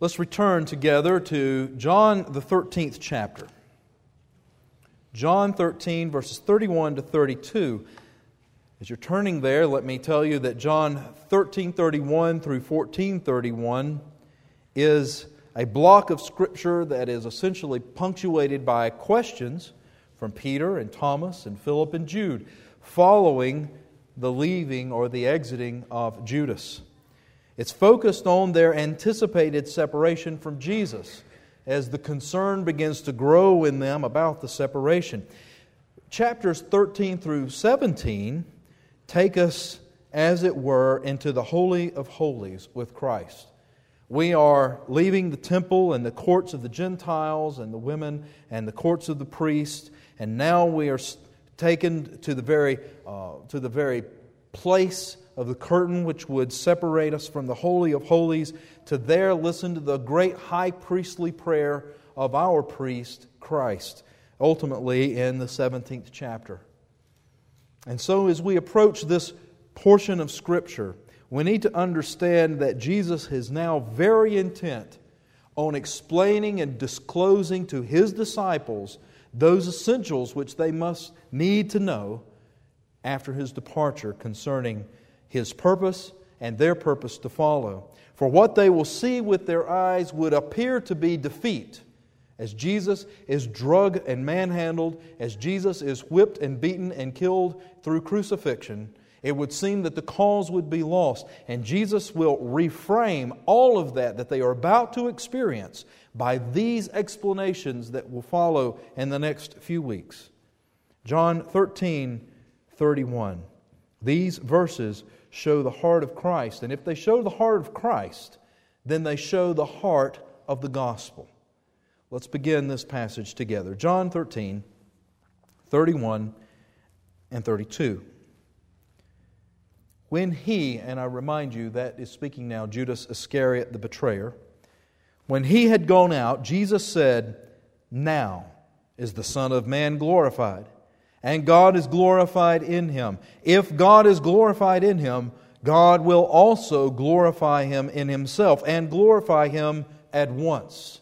Let's return together to John the 13th chapter. John 13, verses 31 to 32. As you're turning there, let me tell you that John 13:31 through 14:31 is a block of Scripture that is essentially punctuated by questions from Peter and Thomas and Philip and Jude, following the leaving or the exiting of Judas. It's focused on their anticipated separation from Jesus as the concern begins to grow in them about the separation. Chapters 13 through 17 take us, as it were, into the Holy of Holies with Christ. We are leaving the temple and the courts of the Gentiles and the women and the courts of the priests, and now we are taken to the very place of the curtain which would separate us from the Holy of Holies, to there listen to the great high priestly prayer of our priest, Christ, ultimately in the 17th chapter. And so as we approach this portion of Scripture, we need to understand that Jesus is now very intent on explaining and disclosing to His disciples those essentials which they must need to know after His departure concerning His purpose and their purpose to follow. For what they will see with their eyes would appear to be defeat, as Jesus is drugged and manhandled, as Jesus is whipped and beaten and killed through crucifixion. It would seem that the cause would be lost, and Jesus will reframe all of that they are about to experience by these explanations that will follow in the next few weeks. John 13:31. These verses show the heart of Christ, and if they show the heart of Christ, then they show the heart of the gospel. Let's begin this passage together. John 13:31 and 32. When he, and I remind you that is speaking now Judas Iscariot the betrayer, when he had gone out, Jesus said, "Now is the Son of Man glorified, and God is glorified in Him. If God is glorified in Him, God will also glorify Him in Himself, and glorify Him at once."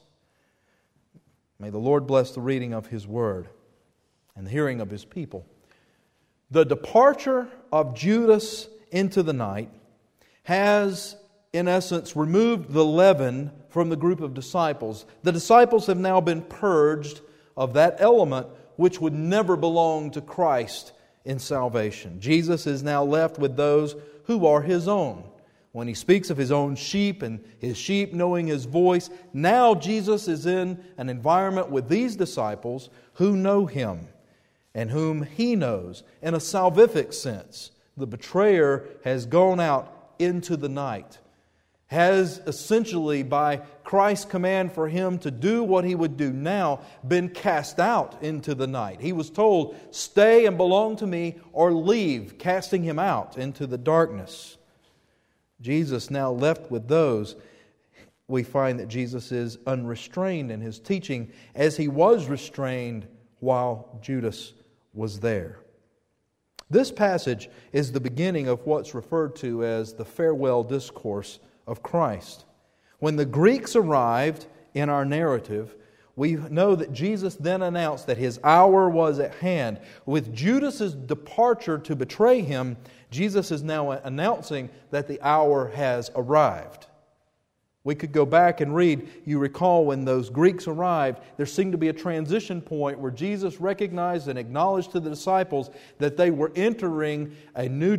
May the Lord bless the reading of His Word and the hearing of His people. The departure of Judas into the night has, in essence, removed the leaven from the group of disciples. The disciples have now been purged of that element which would never belong to Christ in salvation. Jesus is now left with those who are His own. When He speaks of His own sheep and His sheep knowing His voice, now Jesus is in an environment with these disciples who know Him and whom He knows in a salvific sense. The betrayer has gone out into the night, has essentially, by Christ's command for him to do what he would do now, been cast out into the night. He was told, "Stay and belong to me, or leave," casting him out into the darkness. Jesus now left with those. We find that Jesus is unrestrained in His teaching, as He was restrained while Judas was there. This passage is the beginning of what's referred to as the farewell discourse of Christ. When the Greeks arrived in our narrative, we know that Jesus then announced that His hour was at hand. With Judas's departure to betray Him, Jesus is now announcing that the hour has arrived. We could go back and read, you recall when those Greeks arrived, there seemed to be a transition point where Jesus recognized and acknowledged to the disciples that they were entering a new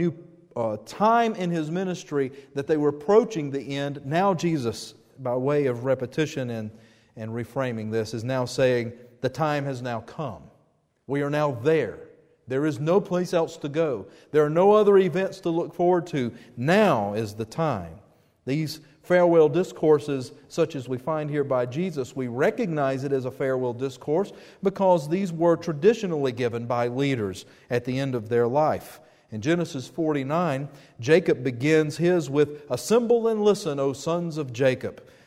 time in His ministry, that they were approaching the end. Now Jesus, by way of repetition and reframing this, is now saying the time has now come. We are now there. There is no place else to go. There are no other events to look forward to. Now is the time. These farewell discourses, such as we find here by Jesus, we recognize it as a farewell discourse because these were traditionally given by leaders at the end of their life. In Genesis 49, Jacob begins his with, "Assemble and listen, O sons of Jacob.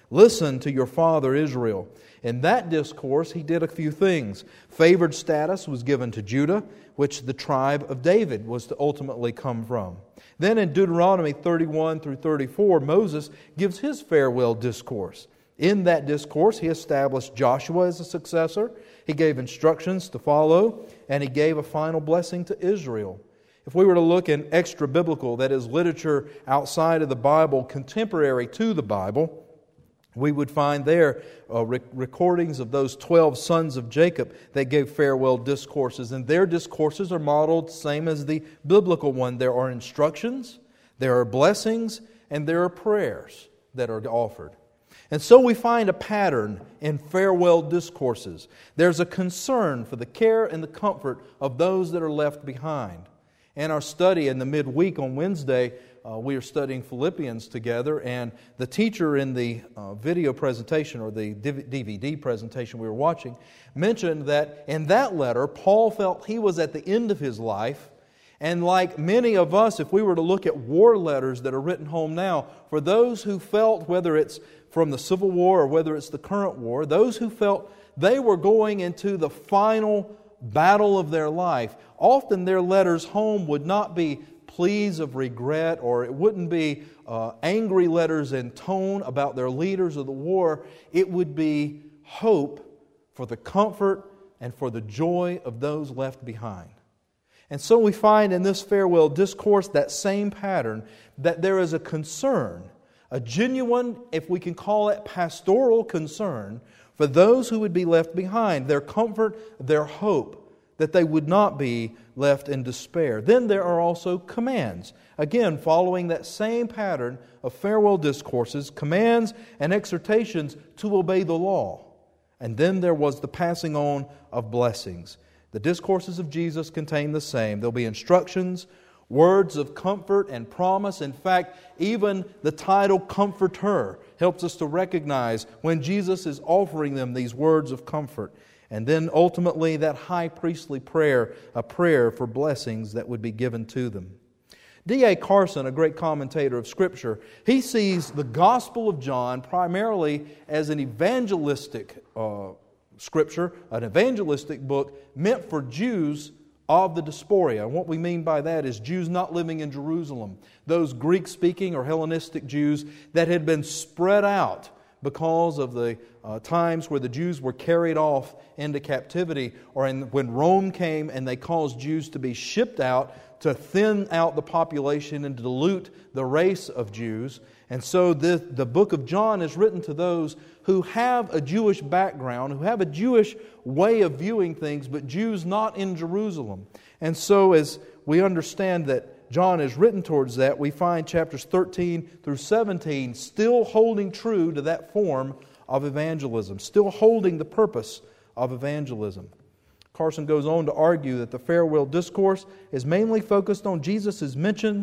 Listen to your father Israel. In that discourse, he did a few things. Favored status was given to Judah, which the tribe of David was to ultimately come from. Then in Deuteronomy 31 through 34, Moses gives his farewell discourse. In that discourse, he established Joshua as a successor. He gave instructions to follow, and he gave a final blessing to Israel. If we were to look in extra-biblical, that is literature outside of the Bible, contemporary to the Bible, we would find there recordings of those 12 sons of Jacob that gave farewell discourses. And their discourses are modeled same as the biblical one. There are instructions, there are blessings, and there are prayers that are offered. And so we find a pattern in farewell discourses. There's a concern for the care and the comfort of those that are left behind. In our study in the midweek on Wednesday, we are studying Philippians together, and the teacher in the video presentation or the DVD presentation we were watching mentioned that in that letter, Paul felt he was at the end of his life, and like many of us, if we were to look at war letters that are written home now, for those who felt, whether it's from the Civil War or whether it's the current war, those who felt they were going into the final battle of their life, often their letters home would not be pleas of regret, or it wouldn't be angry letters in tone about their leaders of the war. It would be hope for the comfort and for the joy of those left behind. And so we find in this farewell discourse that same pattern, that there is a concern, a genuine, if we can call it pastoral concern, for those who would be left behind, their comfort, their hope, that they would not be left in despair. Then there are also commands. Again, following that same pattern of farewell discourses, commands and exhortations to obey the law. And then there was the passing on of blessings. The discourses of Jesus contain the same. There'll be instructions, words of comfort and promise. In fact, even the title Comforter helps us to recognize when Jesus is offering them these words of comfort. And then ultimately that high priestly prayer, a prayer for blessings that would be given to them. D.A. Carson, a great commentator of Scripture, he sees the Gospel of John primarily as an evangelistic Scripture, an evangelistic book meant for Jews of the diaspora. And what we mean by that is Jews not living in Jerusalem. Those Greek-speaking or Hellenistic Jews that had been spread out because of the times where the Jews were carried off into captivity, or when Rome came and they caused Jews to be shipped out to thin out the population and dilute the race of Jews. And so the book of John is written to those who have a Jewish background, who have a Jewish way of viewing things, but Jews not in Jerusalem. And so as we understand that John is written towards that, we find chapters 13 through 17 still holding true to that form of evangelism, still holding the purpose of evangelism. Carson goes on to argue that the farewell discourse is mainly focused on Jesus' mission,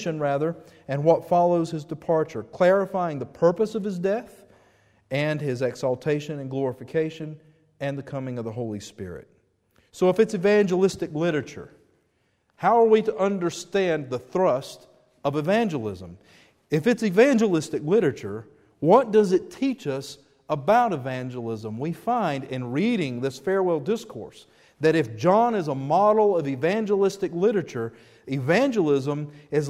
and what follows His departure, clarifying the purpose of His death and His exaltation and glorification and the coming of the Holy Spirit. So if it's evangelistic literature, how are we to understand the thrust of evangelism? If it's evangelistic literature, what does it teach us about evangelism? We find in reading this farewell discourse that if John is a model of evangelistic literature, evangelism is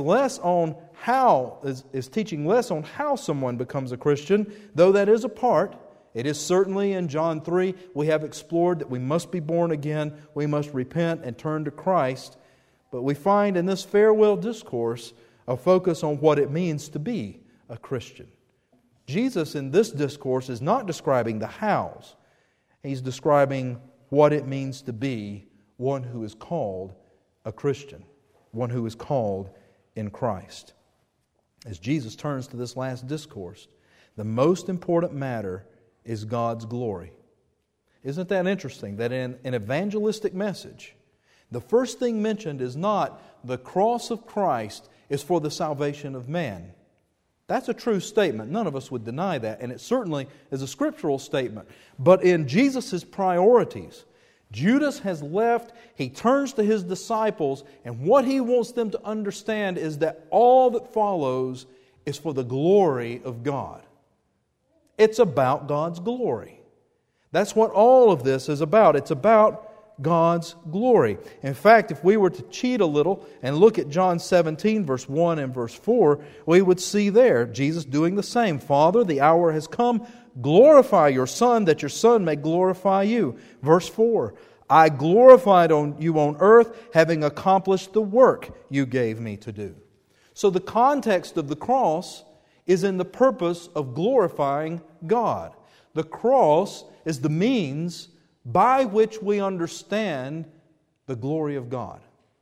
teaching less on how someone becomes a Christian, though that is a part. It is certainly in John 3 we have explored that we must be born again, we must repent and turn to Christ. But we find in this farewell discourse a focus on what it means to be a Christian. Jesus in this discourse is not describing the hows. He's describing what it means to be one who is called a Christian, one who is called in Christ. As Jesus turns to this last discourse, the most important matter is God's glory. Isn't that interesting that in an evangelistic message, the first thing mentioned is not the cross of Christ is for the salvation of man. That's a true statement. None of us would deny that, and it certainly is a scriptural statement. But in Jesus' priorities, Judas has left, he turns to his disciples, and what he wants them to understand is that all that follows is for the glory of God. It's about God's glory. That's what all of this is about. It's about God's glory. In fact, if we were to cheat a little and look at John 17, verse 1 and verse 4, we would see there Jesus doing the same. Father, the hour has come. Glorify your Son, that your Son may glorify you. Verse 4, I glorified you on earth, having accomplished the work you gave me to do. So the context of the cross is in the purpose of glorifying God. The cross is the means by which we understand the glory of God.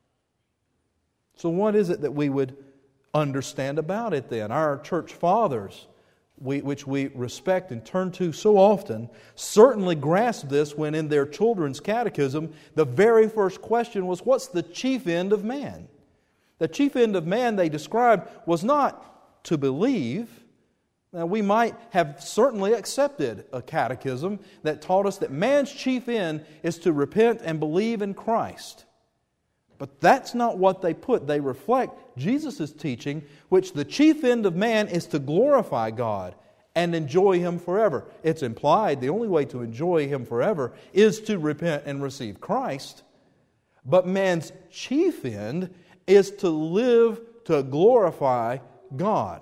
So what is it that we would understand about it then? Our church fathers, which we respect and turn to so often, certainly grasped this when in their children's catechism, the very first question was, what's the chief end of man? The chief end of man, they described, was not to believe. Now, we might have certainly accepted a catechism that taught us that man's chief end is to repent and believe in Christ. But that's not what they put. They reflect Jesus' teaching, which the chief end of man is to glorify God and enjoy Him forever. It's implied the only way to enjoy Him forever is to repent and receive Christ. But man's chief end is to live to glorify God.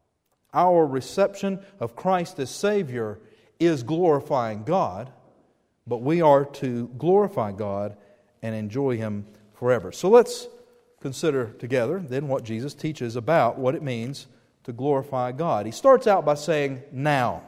Our reception of Christ as Savior is glorifying God, but we are to glorify God and enjoy Him forever. So let's consider together then what Jesus teaches about what it means to glorify God. He starts out by saying, now.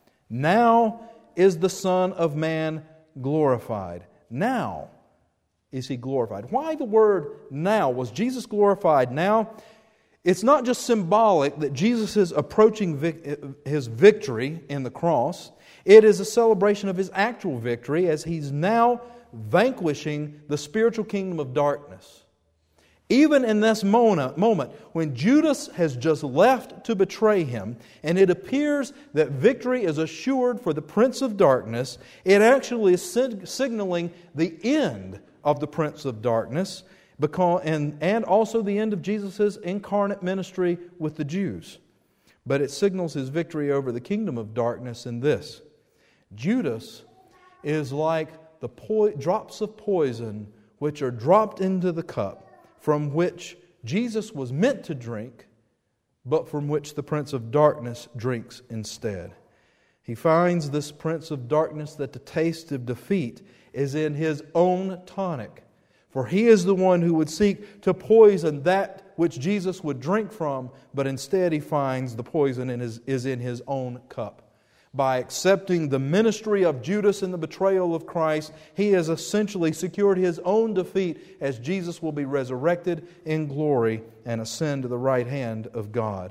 Now is the Son of Man glorified. Now is He glorified. Why the word now? Was Jesus glorified now? It's not just symbolic that Jesus is approaching His victory in the cross. It is a celebration of His actual victory as He's now vanquishing the spiritual kingdom of darkness. Even in this moment, when Judas has just left to betray Him, and it appears that victory is assured for the prince of darkness, it actually is signaling the end of the prince of darkness, and also the end of Jesus' incarnate ministry with the Jews. But it signals His victory over the kingdom of darkness in this. Judas is like the drops of poison which are dropped into the cup from which Jesus was meant to drink, but from which the prince of darkness drinks instead. He finds this prince of darkness that the taste of defeat is in his own tonic. For he is the one who would seek to poison that which Jesus would drink from, but instead he finds the poison is in his own cup. By accepting the ministry of Judas in the betrayal of Christ, he has essentially secured his own defeat as Jesus will be resurrected in glory and ascend to the right hand of God.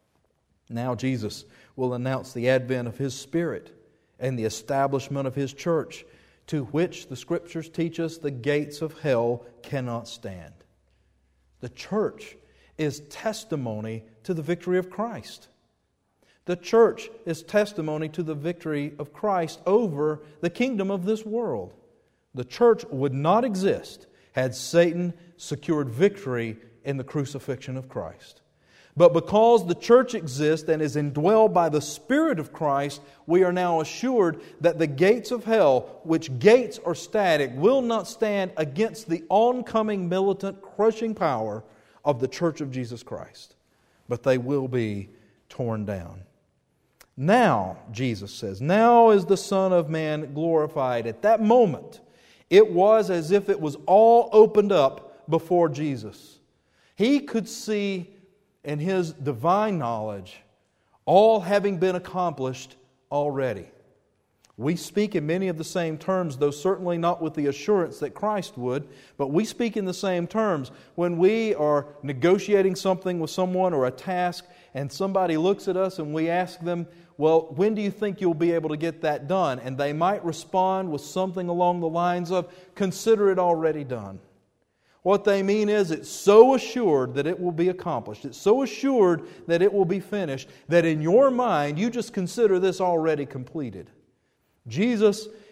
Now Jesus will announce the advent of His Spirit and the establishment of His church, to which the Scriptures teach us the gates of hell cannot stand. The church is testimony to the victory of Christ. The church is testimony to the victory of Christ over the kingdom of this world. The church would not exist had Satan secured victory in the crucifixion of Christ. But because the church exists and is indwelled by the Spirit of Christ, we are now assured that the gates of hell, which gates are static, will not stand against the oncoming militant, crushing power of the church of Jesus Christ. But they will be torn down. Now, Jesus says, now is the Son of Man glorified. At that moment, it was as if it was all opened up before Jesus. He could see in His divine knowledge all having been accomplished already. We speak in many of the same terms, though certainly not with the assurance that Christ would, but we speak in the same terms. When we are negotiating something with someone or a task, and somebody looks at us and we ask them, well, when do you think you'll be able to get that done? And they might respond with something along the lines of, consider it already done. What they mean is it's so assured that it will be accomplished. It's so assured that it will be finished that in your mind you just consider this already completed. Jesus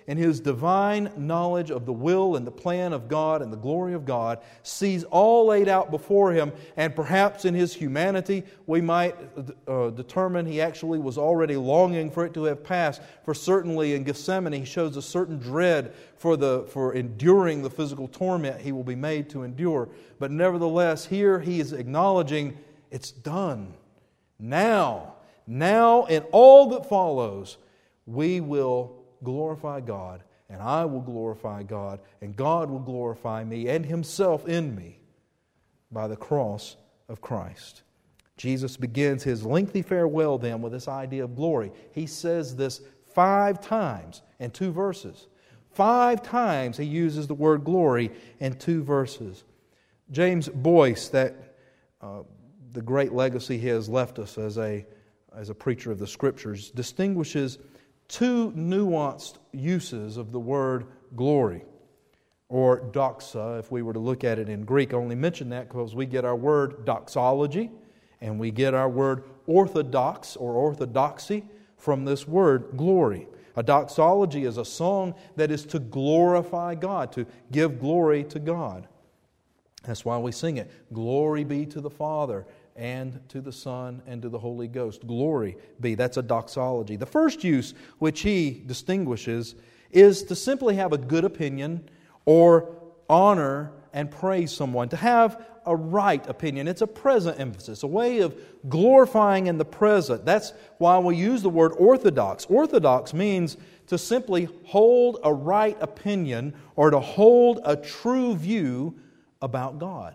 in His divine knowledge of the will and the plan of God and the glory of God, sees all laid out before Him, and perhaps in His humanity we might determine He actually was already longing for it to have passed. For certainly in Gethsemane He shows a certain dread for enduring the physical torment He will be made to endure. But nevertheless, here He is acknowledging it's done. Now, in all that follows, we will glorify God, and I will glorify God, and God will glorify me and Himself in me by the cross of Christ. Jesus begins His lengthy farewell then with this idea of glory. He says this 5 times in 2 verses. 5 times He uses the word glory in 2 verses. James Boyce, the great legacy he has left us as a preacher of the Scriptures, distinguishes 2 nuanced uses of the word glory, or doxa, if we were to look at it in Greek. I only mention that because we get our word doxology, and we get our word orthodox or orthodoxy from this word glory. A doxology is a song that is to glorify God, to give glory to God. That's why we sing it. Glory be to the Father, and to the Son, and to the Holy Ghost. Glory be. That's a doxology. The first use which he distinguishes is to simply have a good opinion or honor and praise someone. To have a right opinion. It's a present emphasis, a way of glorifying in the present. That's why we use the word orthodox. Orthodox means to simply hold a right opinion or to hold a true view about God.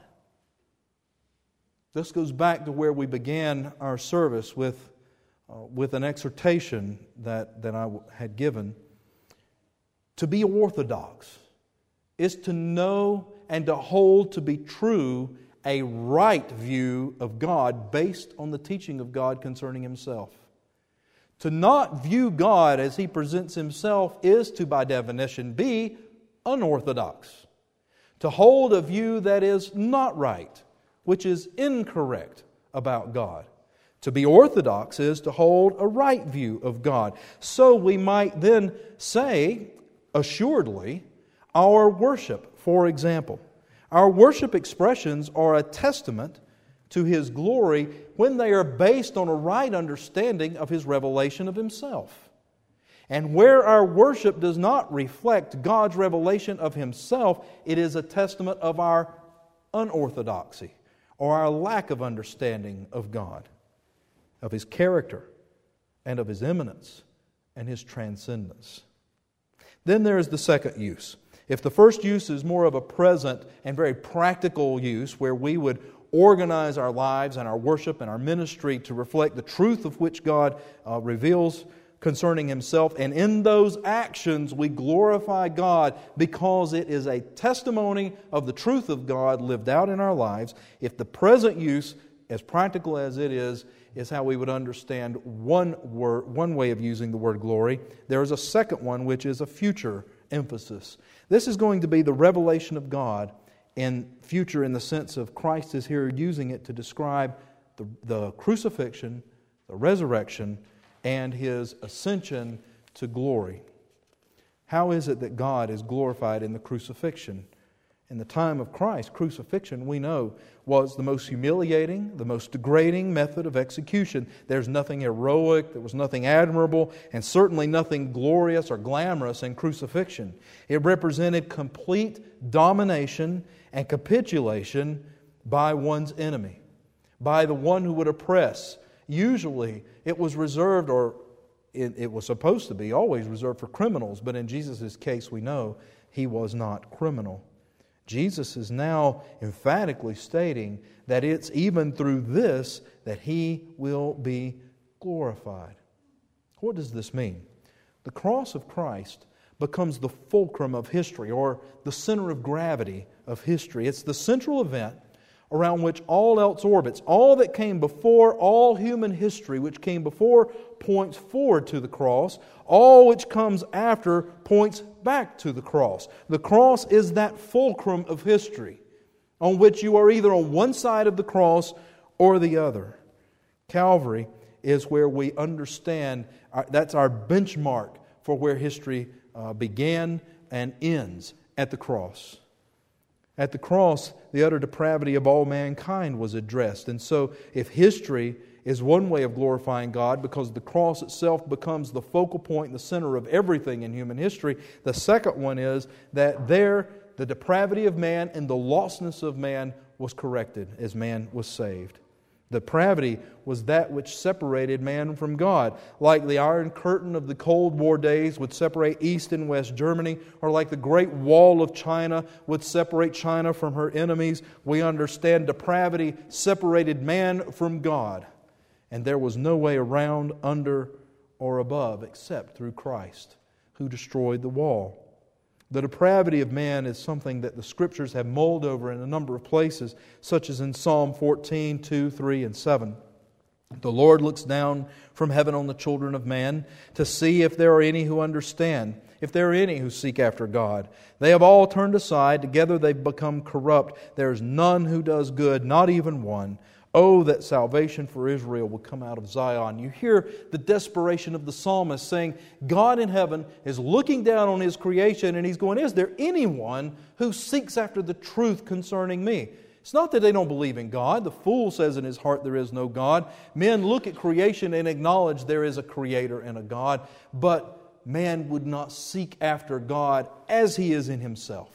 This goes back to where we began our service with an exhortation that I had given. To be orthodox is to know and to hold to be true a right view of God based on the teaching of God concerning Himself. To not view God as He presents Himself is to, by definition, be unorthodox. To hold a view that is not right, which is incorrect about God. To be orthodox is to hold a right view of God. So we might then say, assuredly, our worship, for example. Our worship expressions are a testament to His glory when they are based on a right understanding of His revelation of Himself. And where our worship does not reflect God's revelation of Himself, it is a testament of our unorthodoxy, or our lack of understanding of God, of His character, and of His immanence, and His transcendence. Then there is the second use. If the first use is more of a present and very practical use, where we would organize our lives and our worship and our ministry to reflect the truth of which God reveals concerning Himself, and in those actions we glorify God because it is a testimony of the truth of God lived out in our lives. If the present use, as practical as it is how we would understand one way of using the word glory, there is a second one which is a future emphasis. This is going to be the revelation of God in future, in the sense of Christ is here using it to describe the crucifixion, the resurrection, and His ascension to glory. How is it that God is glorified in the crucifixion? In the time of Christ, crucifixion, we know, was the most humiliating, the most degrading method of execution. There's nothing heroic, there was nothing admirable, and certainly nothing glorious or glamorous in crucifixion. It represented complete domination and capitulation by one's enemy, by the one who would oppress. Usually it was reserved, or it was supposed to be always reserved for criminals, but in Jesus' case we know He was not criminal. Jesus is now emphatically stating that it's even through this that He will be glorified. What does this mean? The cross of Christ becomes the fulcrum of history, or the center of gravity of history. It's the central event around which all else orbits. All that came before, all human history which came before, points forward to the cross. All which comes after points back to the cross. The cross is that fulcrum of history on which you are either on one side of the cross or the other. Calvary is where we understand, that's our benchmark for where history began and ends at the cross. At the cross, the utter depravity of all mankind was addressed. And so, if history is one way of glorifying God, because the cross itself becomes the focal point and the center of everything in human history, the second one is that there, the depravity of man and the lostness of man was corrected as man was saved. Depravity was that which separated man from God. Like the Iron Curtain of the Cold War days would separate East and West Germany, or like the Great Wall of China would separate China from her enemies, we understand depravity separated man from God. And there was no way around, under, or above except through Christ, who destroyed the wall. The depravity of man is something that the Scriptures have mulled over in a number of places, such as in Psalm 14, 2, 3, and 7. The Lord looks down from heaven on the children of man to see if there are any who understand, if there are any who seek after God. They have all turned aside, together they've become corrupt. There is none who does good, not even one. Oh, that salvation for Israel will come out of Zion. You hear the desperation of the psalmist saying, God in heaven is looking down on His creation and He's going, is there anyone who seeks after the truth concerning me? It's not that they don't believe in God. The fool says in his heart there is no God. Men look at creation and acknowledge there is a Creator and a God, but man would not seek after God as He is in Himself.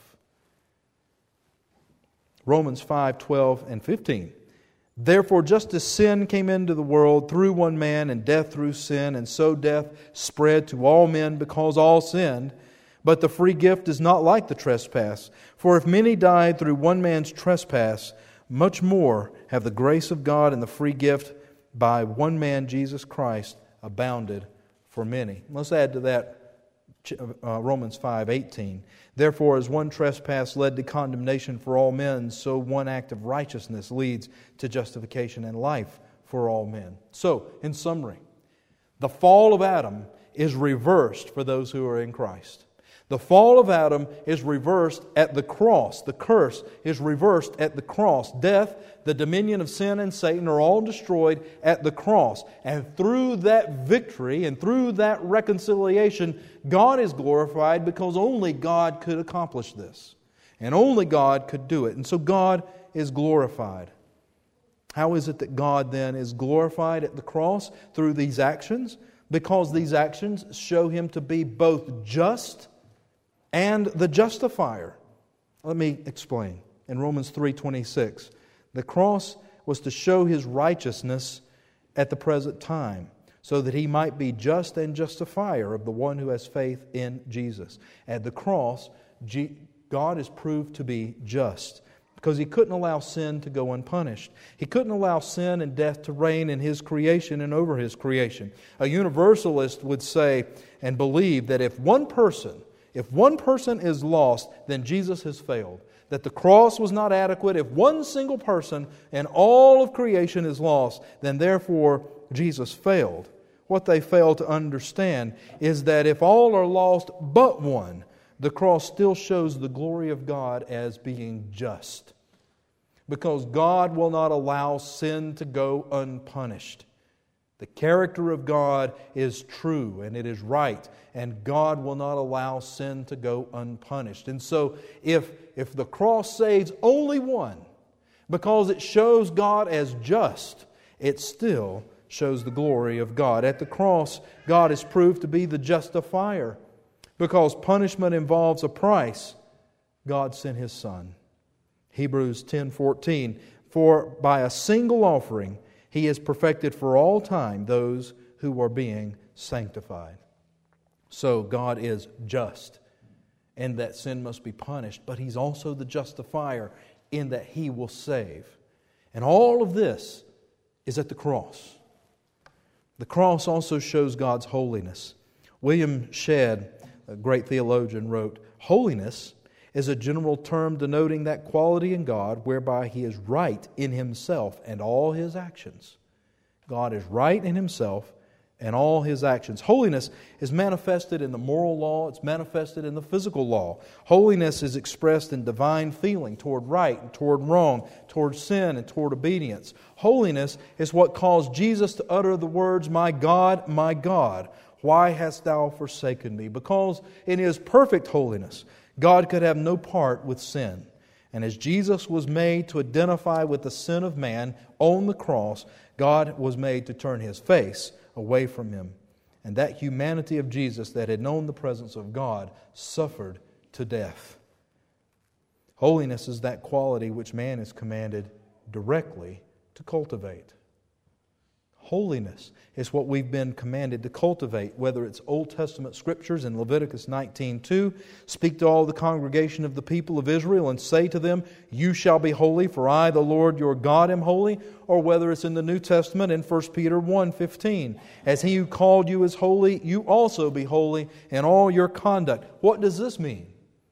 Romans 5, 12, and 15. Therefore, just as sin came into the world through one man, and death through sin, and so death spread to all men because all sinned. But the free gift is not like the trespass. For if many died through one man's trespass, much more have the grace of God and the free gift by one man, Jesus Christ, abounded for many. Let's add to that Romans 5:18. Therefore, as one trespass led to condemnation for all men, so one act of righteousness leads to justification and life for all men. So, in summary, the fall of Adam is reversed for those who are in Christ. The fall of Adam is reversed at the cross. The curse is reversed at the cross. Death, the dominion of sin and Satan are all destroyed at the cross. And through that victory and through that reconciliation, God is glorified because only God could accomplish this. And only God could do it. And so God is glorified. How is it that God then is glorified at the cross? Through these actions. Because these actions show Him to be both just and the justifier. Let me explain. In Romans 3:26, the cross was to show His righteousness at the present time, so that He might be just and justifier of the one who has faith in Jesus. At the cross, God is proved to be just, because He couldn't allow sin to go unpunished. He couldn't allow sin and death to reign in His creation and over His creation. A universalist would say and believe that if one person is lost, then Jesus has failed. That the cross was not adequate. If one single person in all of creation is lost, then therefore Jesus failed. What they fail to understand is that if all are lost but one, the cross still shows the glory of God as being just. Because God will not allow sin to go unpunished. The character of God is true and it is right, and God will not allow sin to go unpunished. And so if the cross saves only one, because it shows God as just, it still shows the glory of God. At the cross, God is proved to be the justifier. Because punishment involves a price, God sent His Son. Hebrews 10:14, for by a single offering He has perfected for all time those who are being sanctified. So God is just, and that sin must be punished, but He's also the justifier in that He will save. And all of this is at the cross. The cross also shows God's holiness. William Shedd, a great theologian, wrote, holiness is a general term denoting that quality in God whereby He is right in Himself and all His actions. God is right in Himself and all His actions. Holiness is manifested in the moral law. It's manifested in the physical law. Holiness is expressed in divine feeling toward right and toward wrong, toward sin and toward obedience. Holiness is what caused Jesus to utter the words, my God, my God. Why hast thou forsaken me? Because in His perfect holiness, God could have no part with sin. And as Jesus was made to identify with the sin of man on the cross, God was made to turn His face away from him. And that humanity of Jesus that had known the presence of God suffered to death. Holiness is that quality which man is commanded directly to cultivate. Holiness is what we've been commanded to cultivate, whether it's Old Testament scriptures in Leviticus 19:2, speak to all the congregation of the people of Israel and say to them, you shall be holy, for I, the Lord your God, am holy, or whether it's in the New Testament in 1 Peter 1:15, as He who called you is holy, you also be holy in all your conduct. What does this mean?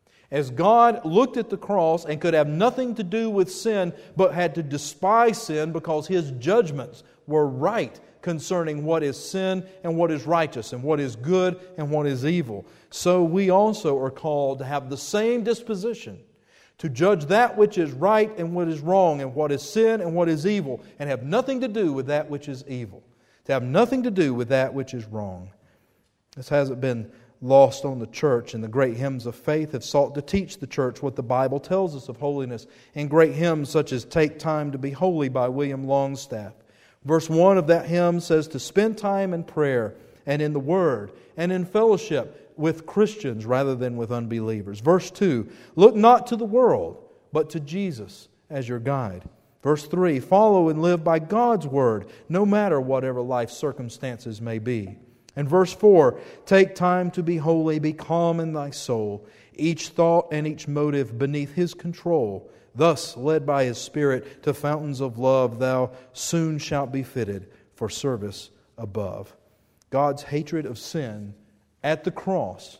As God looked at the cross and could have nothing to do with sin, but had to despise sin because His judgments were right concerning what is sin and what is righteous, and what is good and what is evil. So we also are called to have the same disposition, to judge that which is right and what is wrong, and what is sin and what is evil, and have nothing to do with that which is evil, to have nothing to do with that which is wrong. This hasn't been lost on the church, and the great hymns of faith have sought to teach the church what the Bible tells us of holiness in great hymns such as Take Time to Be Holy by William Longstaff. Verse 1 of that hymn says to spend time in prayer and in the Word and in fellowship with Christians rather than with unbelievers. Verse 2, look not to the world, but to Jesus as your guide. Verse 3, follow and live by God's Word, no matter whatever life's circumstances may be. And verse 4, take time to be holy, be calm in thy soul, each thought and each motive beneath His control. Thus, led by His Spirit to fountains of love, thou soon shalt be fitted for service above. God's hatred of sin at the cross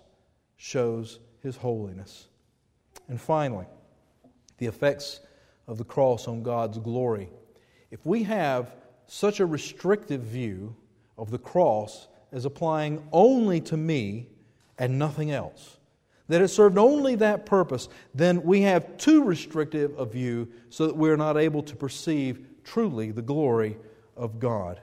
shows His holiness. And finally, the effects of the cross on God's glory. If we have such a restrictive view of the cross as applying only to me and nothing else, that it served only that purpose, then we have too restrictive a view so that we're not able to perceive truly the glory of God.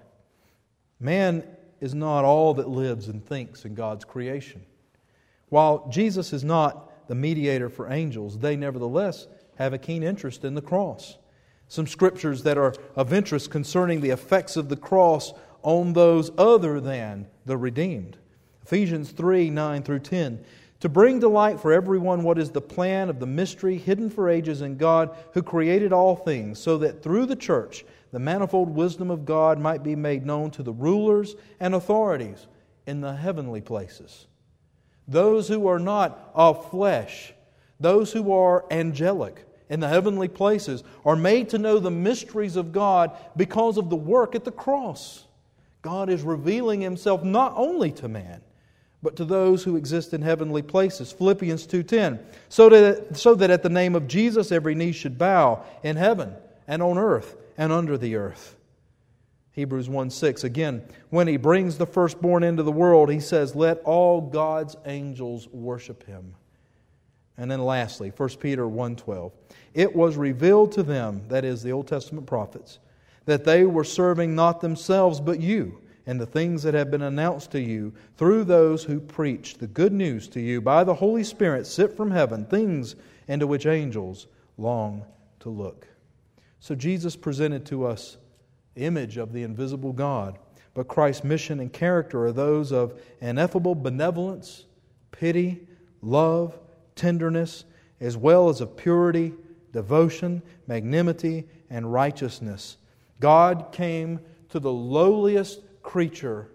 Man is not all that lives and thinks in God's creation. While Jesus is not the mediator for angels, they nevertheless have a keen interest in the cross. Some scriptures that are of interest concerning the effects of the cross on those other than the redeemed. Ephesians 3:9-10. To bring to light for everyone what is the plan of the mystery hidden for ages in God, who created all things, so that through the church the manifold wisdom of God might be made known to the rulers and authorities in the heavenly places. Those who are not of flesh, those who are angelic in the heavenly places, are made to know the mysteries of God because of the work at the cross. God is revealing Himself not only to man, but to those who exist in heavenly places. Philippians 2:10, so that at the name of Jesus every knee should bow in heaven and on earth and under the earth. Hebrews 1:6, again, when He brings the firstborn into the world, He says, let all God's angels worship Him. And then lastly, 1 Peter 1:12, it was revealed to them, that is the Old Testament prophets, that they were serving not themselves but you, and the things that have been announced to you through those who preach the good news to you by the Holy Spirit sent from heaven, things into which angels long to look. So Jesus presented to us the image of the invisible God, but Christ's mission and character are those of ineffable benevolence, pity, love, tenderness, as well as of purity, devotion, magnanimity, and righteousness. God came to the lowliest creature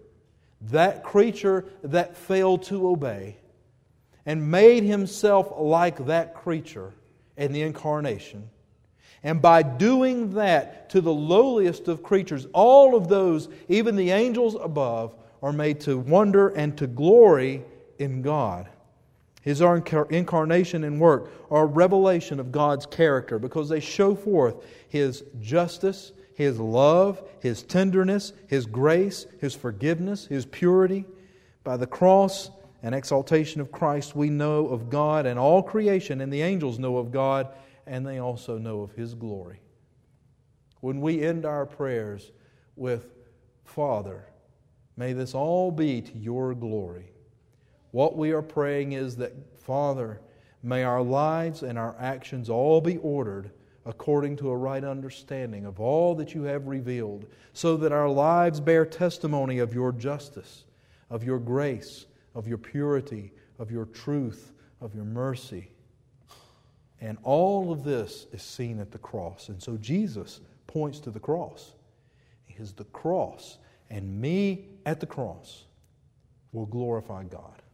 that failed to obey, and made Himself like that creature in the incarnation. And by doing that to the lowliest of creatures, all of those, even the angels above, are made to wonder and to glory in God. His incarnation and work are a revelation of God's character because they show forth His justice, His love, His tenderness, His grace, His forgiveness, His purity. By the cross and exaltation of Christ, we know of God and all creation, and the angels know of God, and they also know of His glory. When we end our prayers with, Father, May this all be to your glory. What we are praying is that, Father, may our lives and our actions all be ordered according to a right understanding of all that you have revealed, so that our lives bear testimony of your justice, of your grace, of your purity, of your truth, of your mercy. And all of this is seen at the cross. And so Jesus points to the cross. Because the cross and me at the cross will glorify God.